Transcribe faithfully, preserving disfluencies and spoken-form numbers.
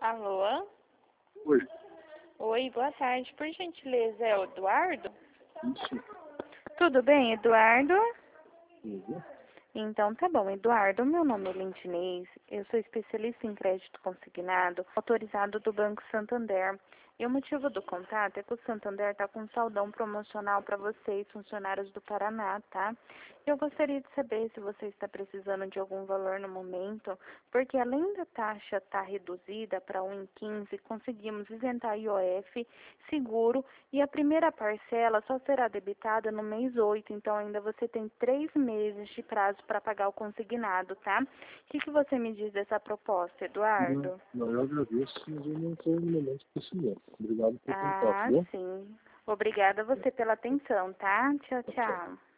Alô? Oi. Oi, boa tarde. Por gentileza, é o Eduardo? Isso. Tudo bem, Eduardo? Uhum. Então tá bom, Eduardo. Meu nome é Lindinês. Eu sou especialista em crédito consignado, autorizado do Banco Santander. E o motivo do contato é que o Santander está com um saldão promocional para vocês, funcionários do Paraná, tá? Eu gostaria de saber se você está precisando de algum valor no momento, porque além da taxa estar reduzida para um vírgula quinze, conseguimos isentar I O F, seguro, e a primeira parcela só será debitada no mês oito, então ainda você tem três meses de prazo para pagar o consignado, tá? O que, que você me diz dessa proposta, Eduardo? Não, não, eu agradeço, mas eu não estou no momento para esse momento. Obrigado pelo contato, tá Ah, bom? sim. Obrigada a você pela atenção, tá? Tchau, Tchau. tchau.